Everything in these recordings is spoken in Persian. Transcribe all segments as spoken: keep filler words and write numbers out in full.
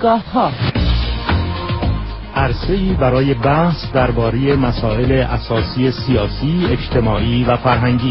دیدگاه‌ها، عرصه‌ای برای بحث درباره مسائل اساسی سیاسی، اجتماعی و فرهنگی.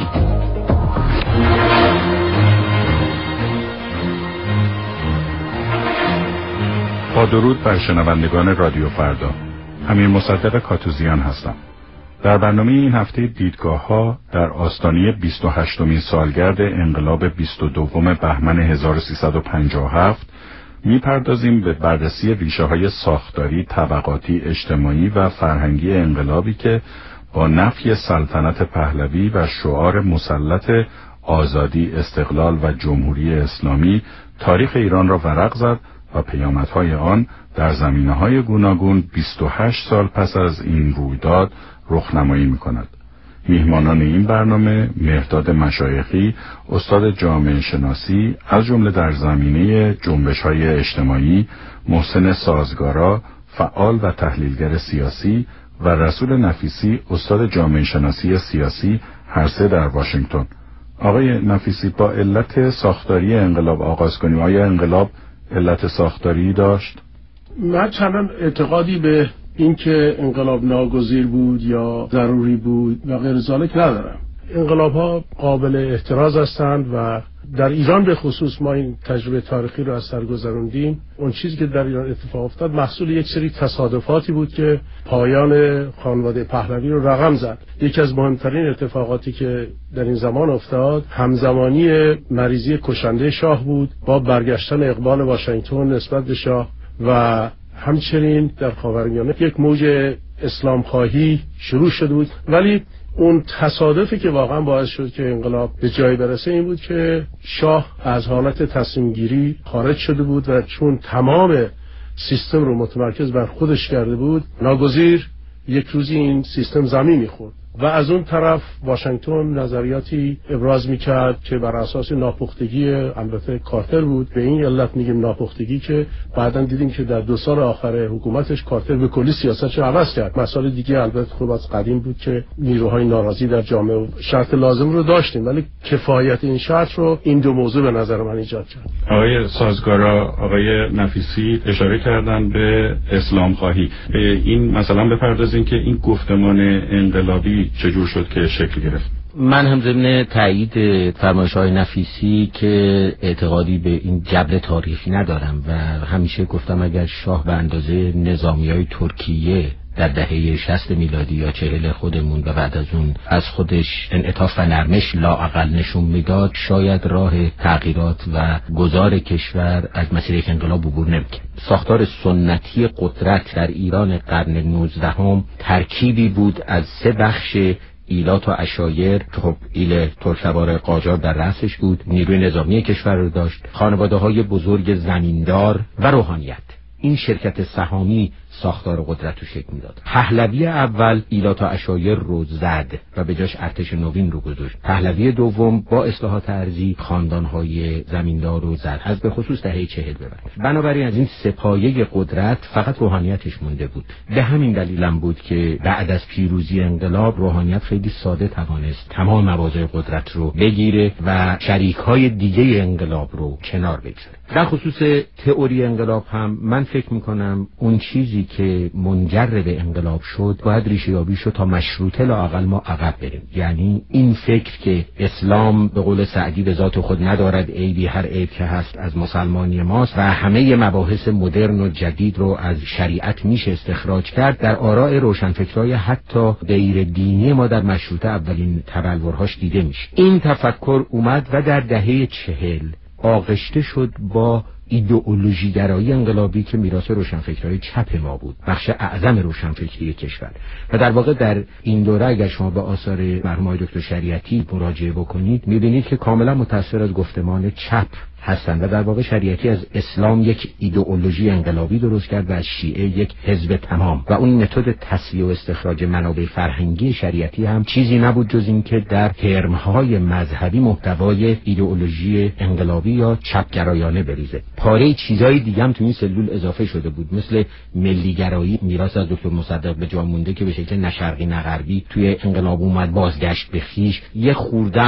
با درود بر شنوندگان رادیو فردا، امیر مصدق کاتوزیان هستم. در برنامه این هفته دیدگاه‌ها در آستانه بیست و هشتمین سالگرد انقلاب بیست و دوم بهمن هزار و سیصد و پنجاه و هفت می‌پردازیم به بررسی ریشه‌های ساختاری، طبقاتی، اجتماعی و فرهنگی انقلابی که با نفی سلطنت پهلوی و شعار مسلط آزادی، استقلال و جمهوری اسلامی تاریخ ایران را ورق زد و پیامدهای آن در زمینه‌های گوناگون بیست و هشت سال پس از این رویداد رخنمایی می‌کند. میهمانان این برنامه مهرداد مشایخی، استاد جامعه شناسی از جمله در زمینه جنبش‌های اجتماعی، محسن سازگارا، فعال و تحلیلگر سیاسی و رسول نفیسی، استاد جامعه شناسی سیاسی، هر سه در واشنگتن. آقای نفیسی، با علت ساختاری انقلاب آغاز کنیم. آیا انقلاب علت ساختاری داشت؟ من چندان اعتقادی به اینکه انقلاب ناگزیر بود یا ضروری بود و غیر ذالک ندارم. انقلاب ها قابل احتراز هستند و در ایران به خصوص ما این تجربه تاریخی رو از سر گذروندیم. اون چیزی که در ایران اتفاق افتاد محصول یک سری تصادفاتی بود که پایان خانواده پهلوی رو رقم زد. یکی از مهمترین اتفاقاتی که در این زمان افتاد همزمانی مریضی کشنده شاه بود با برگشتن اقبال واشنگتن نسبت به شاه و همچنین در خاورمیانه یک موج اسلام خواهی شروع شده بود. ولی اون تصادفی که واقعا باعث شد که انقلاب به جای برسه این بود که شاه از حالت تصمیم گیری خارج شده بود و چون تمام سیستم رو متمرکز بر خودش کرده بود ناگزیر یک روزی این سیستم زمین می‌خورد و از اون طرف واشنگتن نظریاتی ابراز میکرد که بر اساس ناپختگی البته کارتر بود. به این علت میگیم ناپختگی که بعداً دیدیم که در دو سال آخر حکومتش کارتر به کلی سیاستش عوض کرد. مسائل دیگه البته خوب از قدیم بود که نیروهای ناراضی در جامعه شرط لازم رو داشتیم، ولی کفایت این شرط رو این دو موضوع به نظر من ایجاد کرد. آقای سازگارا، آقای نفیسی اشاره کردن به اسلام خواهی. به این مثلا بپردازین که این گفتمان انقلابی چجور شد که شکل گرفت؟ من هم ضمن تایید فرمایش‌های نفیسی که اعتقادی به این جبر تاریخی ندارم و همیشه گفتم اگر شاه به اندازه نظامیای ترکیه در دهه شصت میلادی یا چهل خودمون و بعد از اون از خودش انعطاف و نرمش لااقل نشون میداد، شاید راه تغییرات و گذار کشور از مسیر یک انقلاب عبور نمی‌کرد. ساختار سنتی قدرت در ایران قرن نوزدهم ترکیبی بود از سه بخش: ایلات و عشایر که خب ایل ترک‌سوار قاجار در رأسش بود، نیروی نظامی کشور رو داشت، خانواده‌های بزرگ زمیندار و روحانیت. این شرکت سهامی ساختار قدرت رو شکل میداد. پهلوی اول ایلات و عشایر رو زد و به جاش ارتش نوین رو گذاشت. پهلوی دوم با اصلاحات ارضی خاندان‌های زمیندار رو زد، از به خصوص دهه چهل به بعد. بنابراین از این سپایه قدرت فقط روحانیتش مونده بود. به همین دلیلم بود که بعد از پیروزی انقلاب روحانیت خیلی ساده توانست تمام مواضع قدرت رو بگیره و شریک‌های دیگه انقلاب رو کنار بگذاره. در خصوص تئوری انقلاب هم من فکر می‌کنم اون چیزی که منجر به انقلاب شد باید ریشه یابی شد تا مشروطه لااقل ما عقب بریم. یعنی این فکر که اسلام به قول سعدی به ذات خود ندارد عیبی، هر عیب که هست از مسلمانی ماست و همه مباحث مدرن و جدید رو از شریعت میشه استخراج کرد، در آراء روشنفکرای حتی غیر دینی ما در مشروطه اولین تبلورهاش دیده میشه. این تفکر اومد و در دهه چهل آغشته شد با ایدئولوژی گرایی انقلابی که میراث روشنفکرهای چپ ما بود، بخش اعظم روشنفکری کشور. و در واقع در این دوره اگر شما به آثار مرحوم آقای دکتر شریعتی مراجعه بکنید میبینید که کاملا متأثر از گفتمان چپ هستند و در واقع شریعتی از اسلام یک ایدئولوژی انقلابی درست کرد و از شیعه یک حزب تمام. و اون متد تصفیه و استخراج منابع فرهنگی شریعتی هم چیزی نبود جز این که در ترم‌های مذهبی محتوای ایدئولوژی انقلابی یا چپگرایانه بریزه. پاره چیزای دیگه هم تو این سلول اضافه شده بود، مثل ملیگرایی، میراث از دکتر مصدق به جا مونده که به شکل نه شرقی نه غربی توی انقلاب اومد، بازگشت به خویش، یه خوردم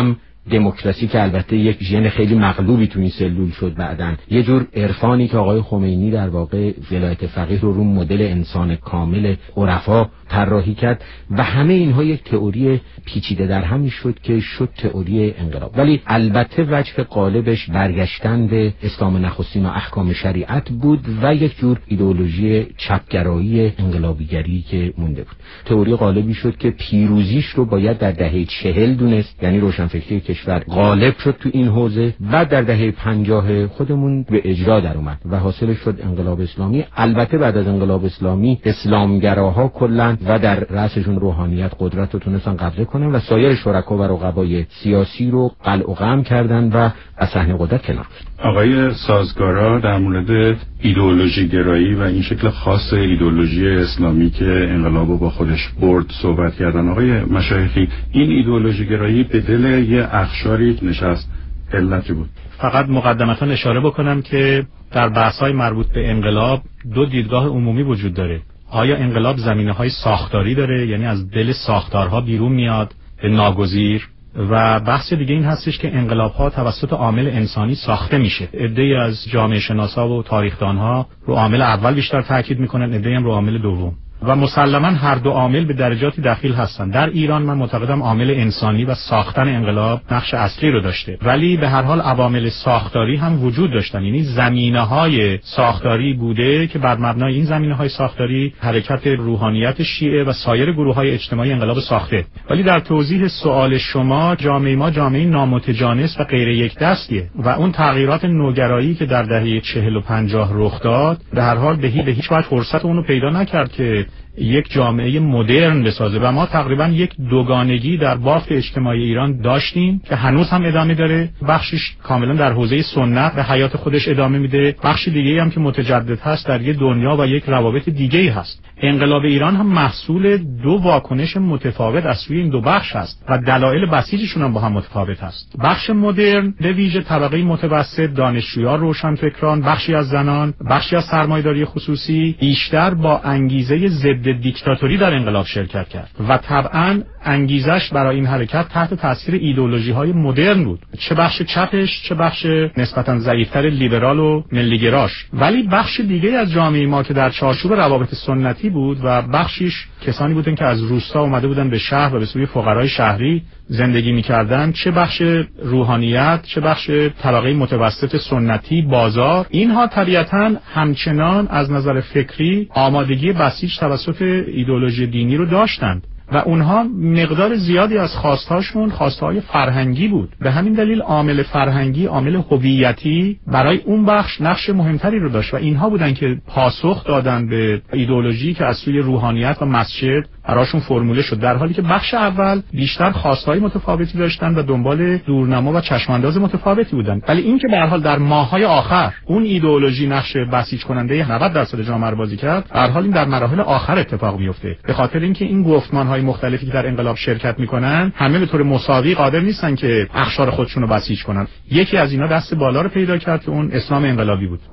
دموکراسی که البته یک ژن خیلی مغلوبی تو این سلول شد بعداً، یه جور عرفانی که آقای خمینی در واقع ولایت فقیه رو رو مدل انسان کامل عرفا طراحی کرد و همه اینها یک تئوری پیچیده در همی شد که شد تئوری انقلاب. ولی البته وجه غالبش برگشتن به اسلام نخستین و احکام شریعت بود و یک جور ایدئولوژی چپگرایی انقلابیگری که مونده بود. تئوری غالبی شد که پیروزیش رو باید در دهه چهل دونست، یعنی روشنفکری کشور غالب شد تو این حوزه، بعد در دهه پنجاه خودمون به اجرا در اومد و حاصل شد انقلاب اسلامی. البته بعد از انقلاب اسلامی اسلامگراها کلا و در رأسشون روحانیت قدرت رو تونستن قبضه کنن و سایر شرکا و رقبای سیاسی رو قلع و قم کردن و از صحنه قدرت کنار. آقای سازگارا در مورد ایدئولوژی گرایی و این شکل خاص ایدئولوژی اسلامی که انقلابو با خودش برد صحبت کردن. آقای مشایخی، این ایدئولوژی گرایی به دل یه اخشاری نشست، علتی بود؟ فقط مقدمتا اشاره بکنم که در بحث‌های مربوط به انقلاب دو دیدگاه عمومی وجود داره. آیا انقلاب زمینه‌های ساختاری داره، یعنی از دل ساختارها بیرون میاد به ناگزیر، و بحث دیگه این هستش که انقلاب‌ها توسط عامل انسانی ساخته میشه. عده‌ای از جامعه شناسا و تاریخ‌دان‌ها رو عامل اول بیشتر تاکید میکنن، عده‌ای هم رو عامل دوم. و مسلماً هر دو عامل به درجاتی دخیل هستن. در ایران من معتقدم عامل انسانی و ساختن انقلاب نقش اصلی رو داشته، ولی به هر حال عوامل ساختاری هم وجود داشتن، یعنی زمینه‌های ساختاری بوده که بر مبنای این زمینه‌های ساختاری حرکت روحانیت شیعه و سایر گروه‌های اجتماعی انقلاب ساخته. ولی در توضیح سوال شما، جامعه ما جامعه نامتجانس و غیر یک دستیه و اون تغییرات نوگرایی که در دهه چهل و پنجاه رخ داد به هر حال به هیچ وجه فرصت اون رو پیدا نکرد که یک جامعه مدرن بسازه و ما تقریبا یک دوگانگی در بافت اجتماعی ایران داشتیم که هنوز هم ادامه داره. بخشش کاملا در حوزه سنت به حیات خودش ادامه میده، بخش دیگه هم که متجدد هست در یک دنیا و یک روابط دیگه هست. انقلاب ایران هم محصول دو واکنش متفاوت از سوی این دو بخش است و دلایل بسیجشون هم با هم متفاوت است. بخش مدرن به ویژه طبقه متوسط، دانشجویان، روشنفکران، بخشی از زنان، بخشی از سرمایه‌داری خصوصی بیشتر با انگیزه ضد دیکتاتوری در انقلاب شرکت کرد و طبعاً انگیزش برای این حرکت تحت تاثیر ایدئولوژی‌های مدرن بود، چه بخش چپش چه بخش نسبتاً ضعیف‌تر لیبرال و ملیگراش. ولی بخش دیگه از جامعه ما که در چارچوب روابط سنتی بود و بخشیش کسانی بودن که از روستا اومده بودن به شهر و به سوی فقرای شهری زندگی می‌کردن، چه بخش روحانیت چه بخش طبقه متوسط سنتی بازار، اینها طبیعتاً همچنان از نظر فکری آمادگی بسیج توسط ایدئولوژی دینی رو داشتند و اونها مقدار زیادی از خواستهاشون خواستهای فرهنگی بود. به همین دلیل عامل فرهنگی، عامل هویتی برای اون بخش نقش مهمتری رو داشت و اینها بودن که پاسخ دادن به ایدئولوژی که از سوی روحانیت و مسجد براشون فرموله شد، در حالی که بخش اول بیشتر خواستهای متفاوتی داشتن و دنبال دورنما و چشمانداز متفاوتی بودن. ولی این که به هر حال در ماه‌های آخر اون ایدئولوژی نقش بسیج کننده نود درصد جامعه رو بازی کرد، در حال این در مراحل آخر اتفاق میفته، به خاطر اینکه این گفتمان‌های مختلفی که در انقلاب شرکت میکنن همه به طور مساوی قادر نیستن که اقشار خودشون رو بسیج کنن. یکی از اینا دست بالا رو پیدا کرد که اون اسلام انقلابی بود.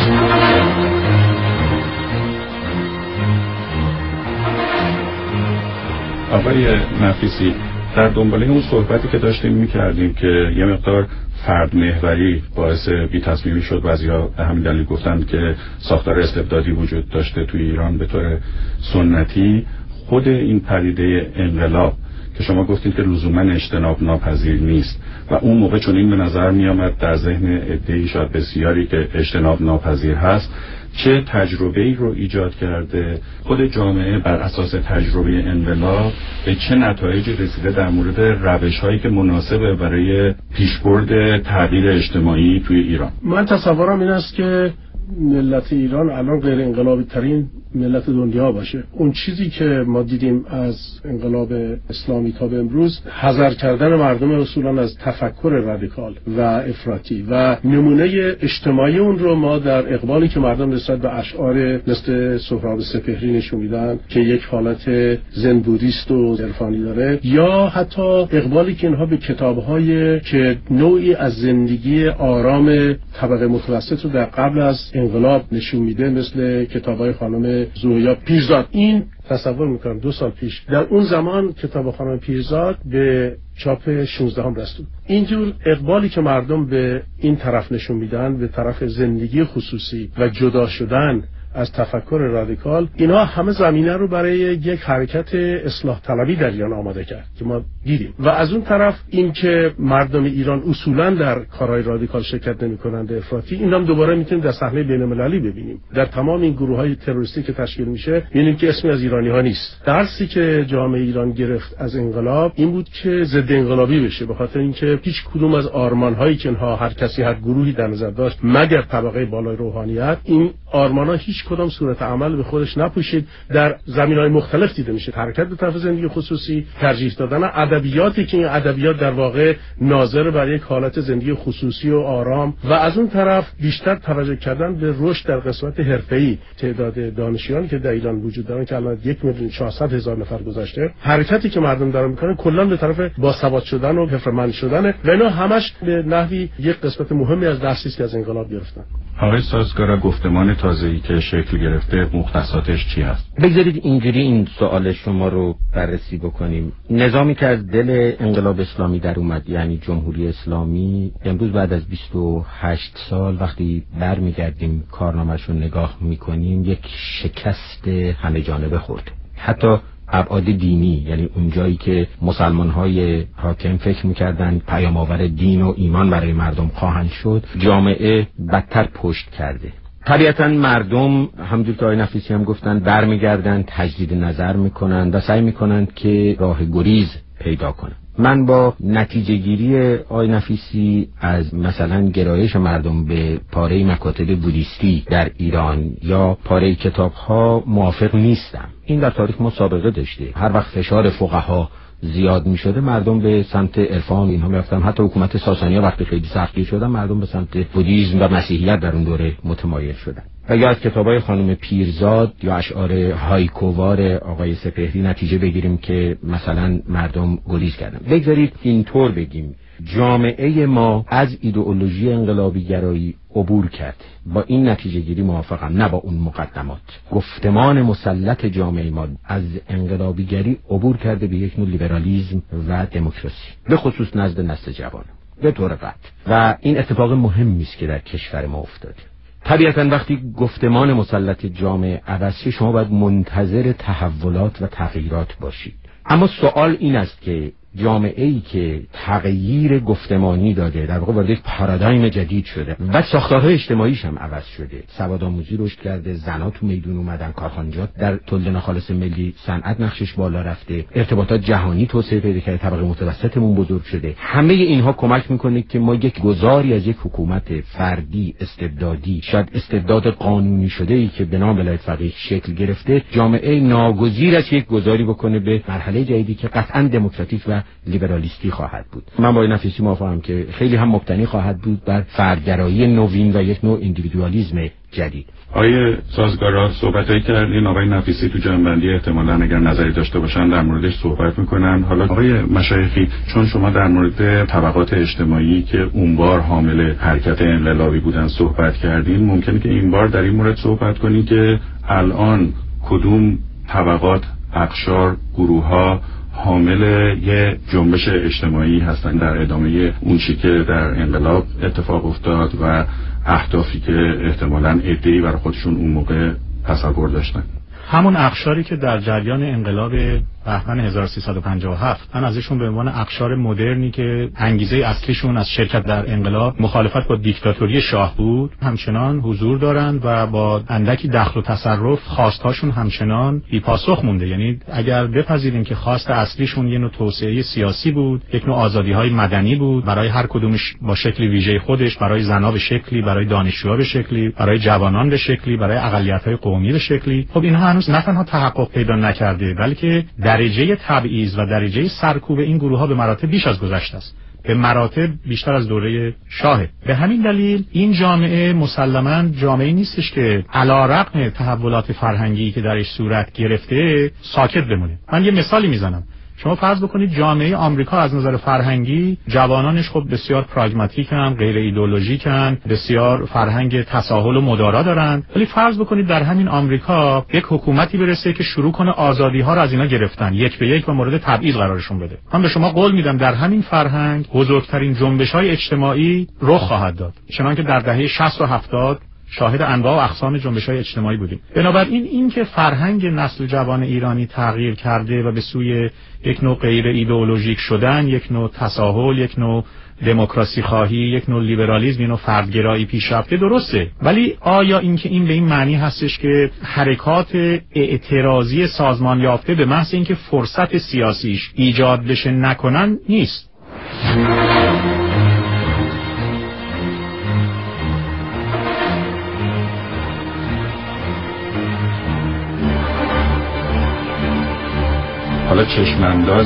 آقای نفیسی، در دنباله اون صحبتی که داشتیم میکردیم که یه مقدار فرد محوری باعث بی تصمیمی شد، بعضیا به همین دلیل گفتند که ساختار استبدادی وجود داشته توی ایران به طور سنتی. خود این پدیده انقلاب که شما گفتید که لزوما اجتناب ناپذیر نیست و اون موقع چون این به نظر می آمد در ذهن عده‌ای شاید بسیاری که اجتناب ناپذیر هست، چه تجربه‌ای رو ایجاد کرده؟ خود جامعه بر اساس تجربه انقلاب به چه نتایجی رسیده در مورد روش‌هایی که مناسبه برای پیشبرد تغییر اجتماعی توی ایران؟ من تصورم این است که ملت ایران الان غیر انقلابی ترین ملت دنیا باشه. اون چیزی که ما دیدیم از انقلاب اسلامی تا به امروز، حذر کردن مردم اصولا از تفکر رادیکال و افراطی و نمونه اجتماعی اون رو ما در اقبالی که مردم نسبت به اشعار مثل سهراب سپهری نشون میدن که یک حالت زن بودیست و عرفانی داره، یا حتی اقبالی که اینها به کتاب‌های که نوعی از زندگی آرام طبقه متوسط رو در قبل از انقلاب نشون میده، مثل کتاب‌های خانم زویا پیرزاد. این تصور میکنم دو سال پیش در اون زمان کتابخانه پیرزاد به چاپ شانزده هم رسید. اینجور اقبالی که مردم به این طرف نشون میدن، به طرف زندگی خصوصی و جدا شدن از تفکر رادیکال، اینا همه زمینه رو برای یک حرکت اصلاح طلبی در ایران آماده کرد که ما دیدیم. و از اون طرف این که مردم ایران اصولا در کارهای رادیکال شرکت نمی‌کنند افراطی، اینم دوباره میتونیم در صحنه بین‌المللی ببینیم. در تمام این گروه‌های تروریستی که تشکیل میشه می‌بینیم که اسمی از ایرانی‌ها نیست. درسی که جامعه ایران گرفت از انقلاب این بود که ضد انقلابی بشه، به خاطر اینکه هیچ کدوم از آرمان‌هایی که اینها هر کسی هر گروهی در نظر داشت مگر طبقه بالای روحانیت، این آرمان‌ها هیچ کدام صورت عمل به خودش نپوشید. در زمینه‌های مختلف دیده میشه حرکت به طرف زندگی خصوصی، ترجیح دادن ادبیاتی که این ادبیات در واقع ناظر برای یک حالت زندگی خصوصی و آرام، و از اون طرف بیشتر توجه کردن به رشد در قسمت حرفه‌ای. تعداد دانشیانی که در ایران وجود دارن که الان یک میلیون و چهارصد هزار نفر گذشته، حرکتی که مردم دارن میکنن کلا به طرف باسواد شدن و حرفه‌مند شدن و اینا همش به نحوی یک قسمت مهمی از درسی که از انقلاب گرفتن. آقای سازگارا، گفتمان تازه‌ای که شکل گرفته مختصاتش چی هست؟ بگذارید اینجوری این سوال شما رو بررسی بکنیم. نظامی که از دل انقلاب اسلامی در اومد، یعنی جمهوری اسلامی، امروز بعد از بیست و هشت سال وقتی برمیگردیم کارنامه‌اش رو نگاه میکنیم، یک شکست همه جانبه خورده. حتی ابعاد دینی، یعنی اونجایی که مسلمان‌های حاکم فکر می‌کردن پیام‌آور دین و ایمان برای مردم خواهند شد، جامعه بدتر پشت کرده. طبیعتاً مردم همونجور که آقای نفیسی هم گفتن برمیگردن، تجدید نظر میکنن و سعی میکنن که راه گریز پیدا کنن. من با نتیجه گیری آقای نفیسی از مثلا گرایش مردم به پاره مکاتب بودیستی در ایران یا پاره کتاب‌ها موافق نیستم. این در تاریخ ما سابقه داشته. هر وقت فشار فقها زیاد می شده مردم به سمت عرفان اینها می رفتن. حتی حکومت ساسانی‌ها وقتی خیلی سختگیر شدن مردم به سمت بودیسم و مسیحیت در اون دوره متمایل شدن. و یا از کتابای خانم پیرزاد یا اشعار هایکووار آقای سپهری نتیجه بگیریم که مثلا مردم گریز کردن. بگذارید اینطور بگیم، جامعه ما از ایدئولوژی انقلابی گرایی عبور کرد. با این نتیجه گیری موافقم، نه با اون مقدمات. گفتمان مسلط جامعه ما از انقلابی گری عبور کرده به یک نوع لیبرالیسم و دموکراسی، به خصوص نزد نسل جوان به طور قطع. و این اتفاق مهمی است که در کشور ما افتاده. طبیعتاً وقتی گفتمان مسلط جامعه عوض شه شما باید منتظر تحولات و تغییرات باشید. اما سوال این است که جامعه‌ای که تغییر گفتمانی داده، در واقع وارد یک پارادایم جدید شده و ساختارهای اجتماعیش هم عوض شده، سوادآموزی رشد کرده، زن‌ها تو میدون اومدن، کارخانجات در تولید ناخالص ملی صنعت نقشش بالا رفته، ارتباطات جهانی توسعه پیدا کرده، طبقه متوسطمون بزرگ شده. همه اینها کمک میکنه که ما یک گذاری از یک حکومت فردی استبدادی، شاید استبداد قانونی شده ای که به نام ولایت فقیه شکل گرفته، جامعه ناگزیر است یک گذاری بکنه به مرحله جدیدی که قطعاً دموکراتیک و لیبرالیستی خواهد بود. من با نفیسی موافقم که خیلی هم مبتنی خواهد بود بر فردگرایی نوین و یک نوع ایندیویدوالیسم جدید. آقای سازگارا، صحبتایی کردین، آقای نفیسی تو جنبندی احتمالاً اگر نظری داشته باشن در موردش صحبت میکنن. حالا آقای مشایخی، چون شما در مورد طبقات اجتماعی که اونبار حامل حرکت انقلابی بودن صحبت کردین، ممکنه که این بار در این مورد صحبت کنین که الان کدوم طبقات، اقشار، گروه‌ها حامل یه جنبش اجتماعی هستن در ادامه اون چیزی که در انقلاب اتفاق افتاد و اهدافی که احتمالاً عده‌ای برای خودشون اون موقع تصور داشتن؟ همون اقشاری که در جریان انقلاب بهمن هزار و سیصد و پنجاه و هفت من ازشون به عنوان اقشار مدرنی که انگیزه اصلیشون از شرکت در انقلاب مخالفت با دیکتاتوری شاه بود همچنان حضور دارند و با اندکی دخل و تصرف خواستهاشون همچنان بی پاسخ مونده. یعنی اگر بپذیریم که خواست اصلیشون یه نوع توسعه سیاسی بود، یک نوع آزادی‌های مدنی بود برای هر کدومش با شکلی ویژه خودش، برای زن‌ها به شکلی، برای دانشجوها به شکلی، برای جوانان به شکلی، برای اقلیت‌های قومی به شکلی، خب اینها هنوز نه تنها تحقق پیدا نکرده بلکه درجه تبعیض و درجه سرکوب این گروه‌ها به مراتب بیش از گذشته است، به مراتب بیشتر از دوره شاهه. به همین دلیل این جامعه مسلماً جامعه نیستش که علی‌رغم تحولات فرهنگی که درش صورت گرفته ساکت بمونه. من یه مثالی میزنم. شما فرض بکنید جامعه آمریکا از نظر فرهنگی جوانانش خب بسیار پراگماتیکن، غیر ایدئولوژیکن، بسیار فرهنگ تساهل و مدارا دارن. ولی فرض بکنید در همین آمریکا یک حکومتی برسه که شروع کنه آزادی ها رو از اینا گرفتن، یک به یک و مورد تبعیض قرارشون بده. من به شما قول میدم در همین فرهنگ بزرگترین جنبش‌های اجتماعی رخ خواهد داد. چنانکه در دهه شصت و هفتاد شاهد انواع و اقسام جنبش‌های اجتماعی بودیم. بنابراین این که فرهنگ نسل جوان ایرانی تغییر کرده و به سوی یک نوع غیر ایدئولوژیک شدن، یک نوع تساهل، یک نوع دموکراسی خواهی، یک نوع لیبرالیسم، یک نوع فردگرایی پیش رفته، درسته. ولی آیا اینکه این به این معنی هستش که حرکات اعتراضی سازمان یافته به محض اینکه فرصت سیاسیش ایجاد بشه نکنن نیست؟ حالا چشمانداز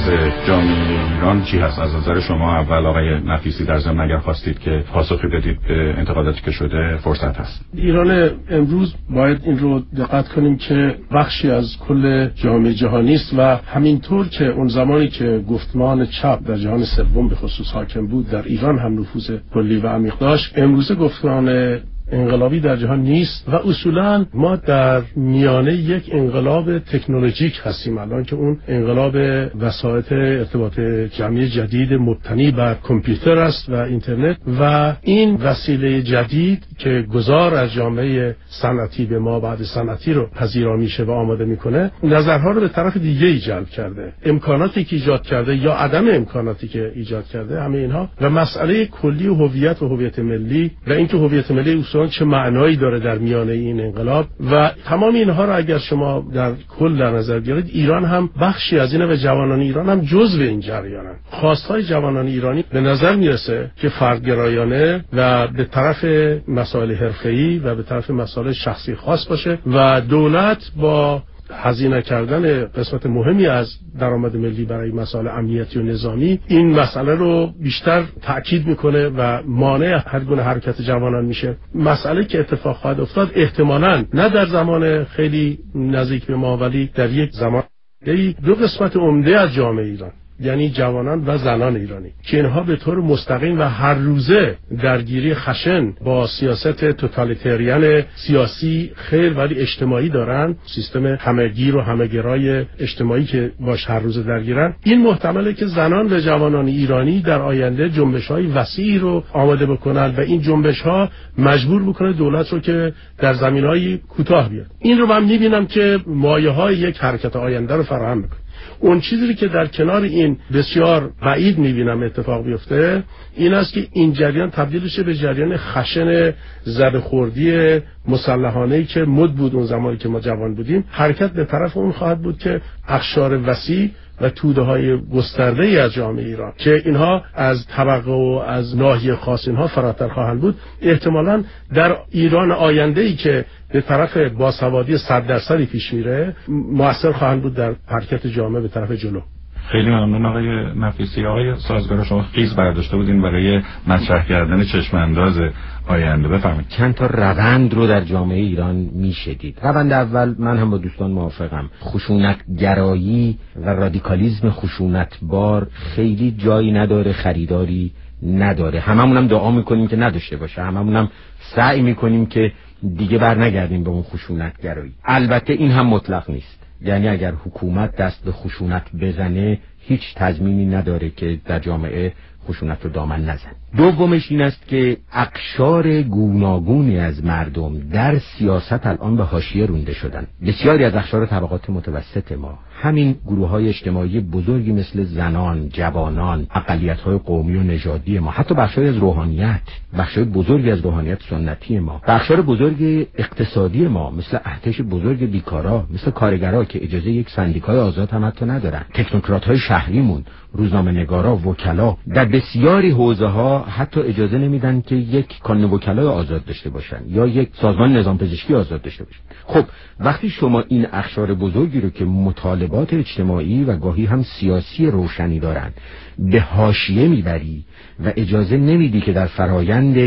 جامعه ایران چی هست از نظر شما؟ اول آقای نفیسی در ضمن اگر خواستید که پاسخی بدید به انتقاداتی که شده فرصت هست. ایران امروز باید این رو دقت کنیم که بخشی از کل جامعه جهانی است و همینطور که اون زمانی که گفتمان چپ در جهان سوم به خصوص حاکم بود در ایران هم نفوذ کلی و عمیق داشت، امروز گفتمان انقلابی در جهان نیست و اصولا ما در میانه یک انقلاب تکنولوژیک هستیم الان که اون انقلاب وسایط ارتباط جمعی جدید مبتنی بر کامپیوتر است و اینترنت و این وسیله جدید که گذار از جامعه صنعتی به ما بعد صنعتی رو پذیرا میشه و آماده میکنه، نظرها رو به طرف دیگه ای جلب کرده. امکاناتی که ایجاد کرده یا عدم امکاناتی که ایجاد کرده، همه اینها و مسئله کلی و هویت و هویت ملی و اینکه هویت ملی اصولا چه معنایی داره در میانه این انقلاب و تمام اینها رو اگر شما در کل در نظر بگیرید، ایران هم بخشی از اینه و جوانان ایران هم جزو این جریانن. خواستهای جوانان ایرانی به نظر میرسه که فردگرایانه و به طرف مسائل حرفه‌ای و به طرف مسائل شخصی خاص باشه و دولت با هزینه کردن قسمت مهمی از درآمد ملی برای مسائل امنیتی و نظامی این مسئله رو بیشتر تأکید میکنه و مانع هر گونه حرکت جوانان میشه. مسئله که اتفاق خواهد افتاد احتمالاً نه در زمان خیلی نزدیک به ما ولی در یک زمان دو قسمت عمده از جامعه ایران، یعنی جوانان و زنان ایرانی که اینها به طور مستقیم و هر روزه درگیری خشن با سیاست توتالیتریان سیاسی خیر ولی اجتماعی دارن، سیستم همه‌گیر و همه‌گرای اجتماعی که باش هر روزه درگیرن، این محتمله که زنان و جوانان ایرانی در آینده جنبش‌های وسیعی رو آماده بکنن و این جنبش‌ها مجبور بکنه دولت رو که در زمینه‌های کوتاه بیاد. این رو من می‌بینم که مایه‌های یک حرکت آینده رو فراهم می‌کنه. اون چیزی که در کنار این بسیار بعید میبینم اتفاق بیفته این است که این جریان تبدیل شه به جریان خشن زده‌خوردی مسلحانه‌ای که مد بود اون زمانی که ما جوان بودیم. حرکت به طرف اون خواهد بود که اقشار وسیع و توده‌های گسترده‌ای از جامعه ایران که اینها از طبقه و از ناحیه خاص اینها فراتر خواهند بود، احتمالاً در ایران آینده‌ای که به طرف باسوادی صد درصدی پیش میره مؤثر خواهند بود در حرکت جامعه به طرف جلو. خیلی ممنون آقای نفیسی. آقای سازگار، شما خیز برداشته بودین برای مطرح کردن چشمانداز آینده، بفرمایید. چند تا روند رو در جامعه ایران میشه دید. روند اول، من هم با دوستان موافقم، خشونت گرایی و رادیکالیسم خشونتبار خیلی جایی نداره، خریداری نداره. هممون هم دعا میکنیم که نداشته باشه، هممون هم سعی میکنیم که دیگه بر نگردیم به اون خشونت گرایی. البته این هم مطلق نیست، یعنی اگر حکومت دست به خشونت بزنه هیچ تضمینی نداره که در جامعه خشونت رو دامن نزن. دومش این است که اقشار گوناگونی از مردم در سیاست الان به حاشیه رونده شدن. بسیاری از اقشار طبقات متوسط ما، همین گروه‌های اجتماعی بزرگی مثل زنان، جوانان، اقلیت‌های قومی و نژادی ما، حتی بخشای از روحانیت، بخشای بزرگی از روحانیت سنتی ما، بخشار بزرگ اقتصادی ما مثل ارتش بزرگ بیکارا، مثل کارگرها که اجازه یک سندیکای آزاد هم حتی ندارن، تکنوکرات‌های شهریمون، روزنامه‌نگارا، وکلا، در بسیاری حوزه‌ها حتی اجازه نمیدن که یک کانون وکلای آزاد داشته باشن یا یک سازمان نظام پزشکی آزاد داشته باشن. خب وقتی شما این اقشار بزرگی رو که مطالبات اجتماعی و گاهی هم سیاسی روشنی دارن به حاشیه میبری و اجازه نمیدی که در فرایند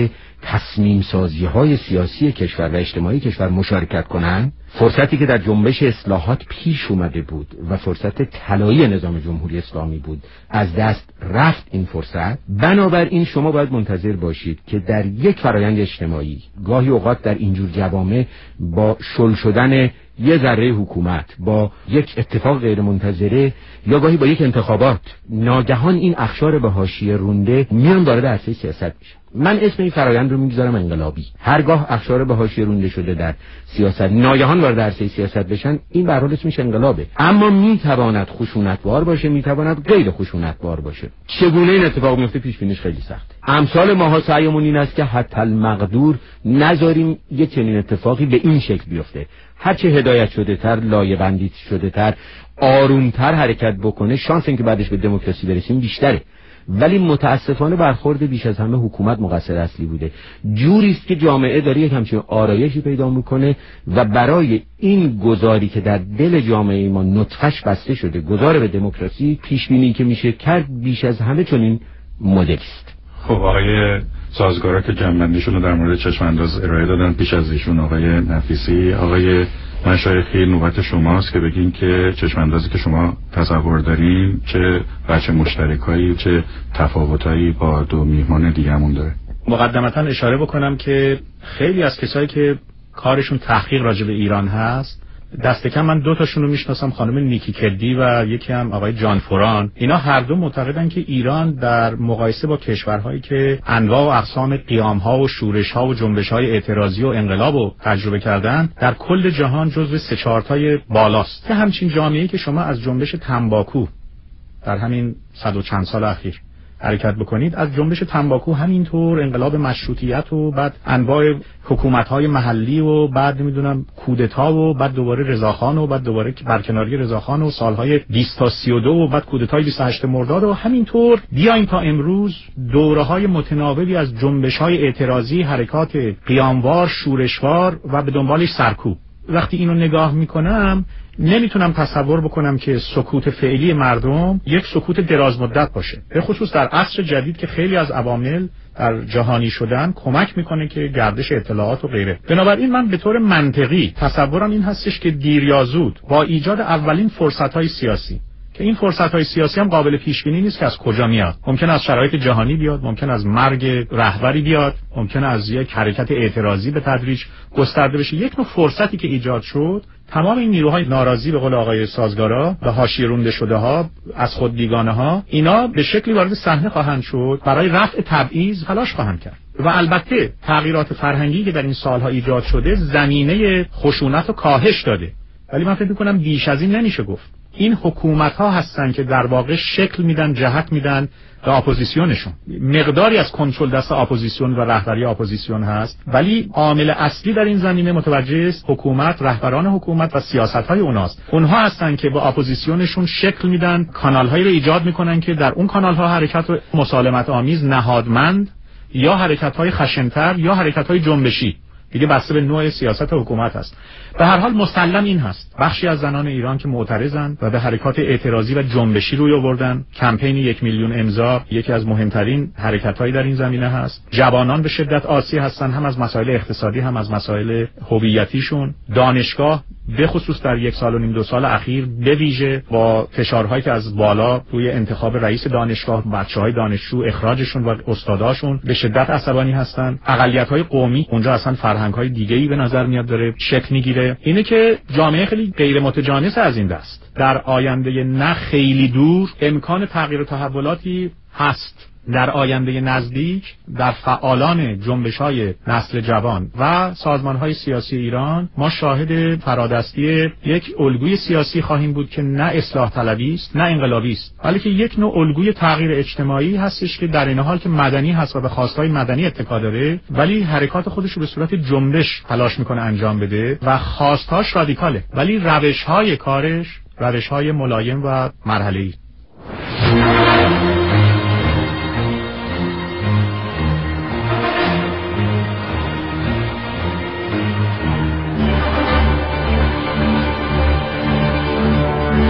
تصمیم سازی های سیاسی کشور و اجتماعی کشور مشارکت کنند، فرصتی که در جنبش اصلاحات پیش اومده بود و فرصت طلایی نظام جمهوری اسلامی بود از دست رفت این فرصت. بنابراین شما باید منتظر باشید که در یک فرایند اجتماعی گاهی اوقات در اینجور جوامع با شل شدن یه ذره حکومت، با یک اتفاق غیر منتظره یا گاهی با یک انتخابات، ناگهان این اخشار به حاشیه رونده میان وارد عرصه سیاست میشه. من اسم این فرایند رو میگذارم انقلابی. هرگاه اخشار به حاشیه رونده شده در سیاست ناگهان وارد عرصه سیاست بشن، این به هر حال اسمش انقلابه. اما میتواند خشونتبار باشه، میتواند غیر خشونتبار باشه. چگونه این اتفاق میفته پیش بینیش خیلی سخته. امثال ماها سعیمون این است که حتی المقدور نذاریم یک چنین اتفاقی به این شکل بیفته. هرچه هدایت شده تر، لایه بندی شده تر، آرومتر حرکت بکنه، شانس اینکه بعدش به دموکراسی برسیم بیشتره. ولی متاسفانه برخورد بیش از همه حکومت مقصر اصلی بوده. جوری است که جامعه داره یک همچین آرایشی پیدا میکنه و برای این گذاری که در دل جامعه ما نطفش بسته شده، گذار به دموکراسی، پیش بینی که میشه کرد بیش از همه چنین مدلی است. خب آقای سازگارا که جنبندیشون رو در مورد چشم انداز ارائه دادن، پیش از ایشون آقای نفیسی، آقای مشایخی، نوبت شماست که بگین که چشم اندازی که شما تصور دارین چه بچه مشترکایی، چه تفاوتایی با دو میهمان دیگه‌مون داره. مقدمتا اشاره بکنم که خیلی از کسایی که کارشون تحقیق راجع به ایران هست، دست کم من دو تاشون رو میشناسم، خانم نیکی کدی و یکی هم آقای جان فوران. اینا هر دو معتقدن که ایران در مقایسه با کشورهایی که انواع و اقسام قیام‌ها و شورش‌ها و جنبش‌های اعتراضی و انقلاب رو تجربه کردن، در کل جهان جزو سه چهار تای بالاست. که همچین جامعه‌ای که شما از جنبش تنباکو در همین صد و چند سال اخیر حرکت بکنید، از جنبش تنباکو همینطور انقلاب مشروطیت و بعد انواع حکومت‌های محلی و بعد نمیدونم کودتا و بعد دوباره رضاخان و بعد دوباره برکناری رضاخان و سالهای بیست تا سی و دو و بعد کودتای بیست و هشت مرداد و همینطور بیایم تا امروز دوره‌های متناوبی از جنبش‌های اعتراضی، حرکات قیاموار، شورشوار و به دنبالش سرکوب. وقتی اینو نگاه میکنم نمیتونم تصور بکنم که سکوت فعلی مردم یک سکوت دراز مدت باشه، به خصوص در عصر جدید که خیلی از عوامل در جهانی شدن کمک میکنه که گردش اطلاعات و غیره. بنابراین من به طور منطقی تصورم این هستش که دیر یا زود با ایجاد اولین فرصت‌های سیاسی، که این فرصت‌های سیاسی هم قابل پیش بینی نیست که از کجا میاد، ممکن از شرایط جهانی بیاد، ممکن از مرگ رهبری بیاد، ممکن از یک حرکت اعتراضی به تدریج گسترده بشه. یک نوع فرصتی که ایجاد شد، تمام این نیروهای ناراضی به قول آقای سازگارا و حاشیه رونده شده ها، از خود بیگانه ها، اینا به شکلی وارد صحنه خواهند شد، برای رفع تبعیض تلاش خواهند کرد. و البته تغییرات فرهنگی که در این سالها ایجاد شده زمینه خشونت رو کاهش داده، ولی من فکر می‌کنم بیش از این نمیشه گفت. این حکومت‌ها هستن که در واقع شکل میدن، جهت میدن به اپوزیسیونشون. مقداری از کنترل دست اپوزیسیون و رهبری اپوزیسیون هست، ولی عامل اصلی در این زمینه متوجه است حکومت، رهبران حکومت و سیاست‌های اوناست. اونها هستن که با اپوزیسیونشون شکل میدن، کانال‌هایی رو ایجاد میکنن که در اون کانال‌ها حرکت مسالمت آمیز، نهادمند یا حرکت‌های خشن‌تر یا حرکت‌های جنبشی، دیگه بسته به نوع سیاست حکومت است. به هر حال مسلم این هست بخشی از زنان ایران که معترضن و به حرکات اعتراضی و جنبشی روی آوردن. کمپین یک میلیون امضا یکی از مهمترین حرکت‌هایی در این زمینه هست. جوانان به شدت آسی هستن، هم از مسائل اقتصادی هم از مسائل هویتیشون. دانشگاه به خصوص در یک سال و نیم دو سال اخیر به ویژه با فشارهایی که از بالا روی انتخاب رئیس دانشگاه، بچه‌های دانشجو، اخراجشون و استاداشون به شدت عصبانی هستن. اقلیت‌های قومی اونجا اصلا فرهنگ‌های دیگه‌ای به نظر میاد داره شکل میگیره. اینه که جامعه خیلی غیر متجانس از این دست. در آینده نه خیلی دور امکان تغییر و تحولاتی هست. در آینده نزدیک در فعالان جنبش‌های نسل جوان و سازمان‌های سیاسی ایران ما شاهد فرادستی یک الگوی سیاسی خواهیم بود که نه اصلاح طلبی است نه انقلابی است، بلکه یک نوع الگوی تغییر اجتماعی هستش که در این حال که مدنی هست و به خواست‌های مدنی اتکا داره، ولی حرکات خودش رو به صورت جنبش تلاش می‌کنه انجام بده و خواست‌هاش رادیکاله، ولی روش‌های کارش روش‌های ملایم و مرحله‌ای.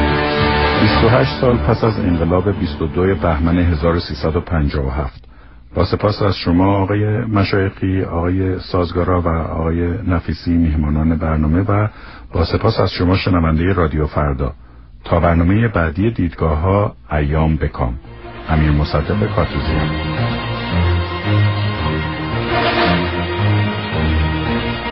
بیست و هشت سال پس از انقلاب بیست و دوم بهمن هزار و سیصد و پنجاه و هفت با سپاس از شما آقای مشایخی، آقای سازگارا و آقای نفیسی میهمانان برنامه و با سپاس از شما شنونده رادیو فردا. تا برنامه بعدی دیدگاه ها، ایام بکام. امیر مصدق کاتوزیان.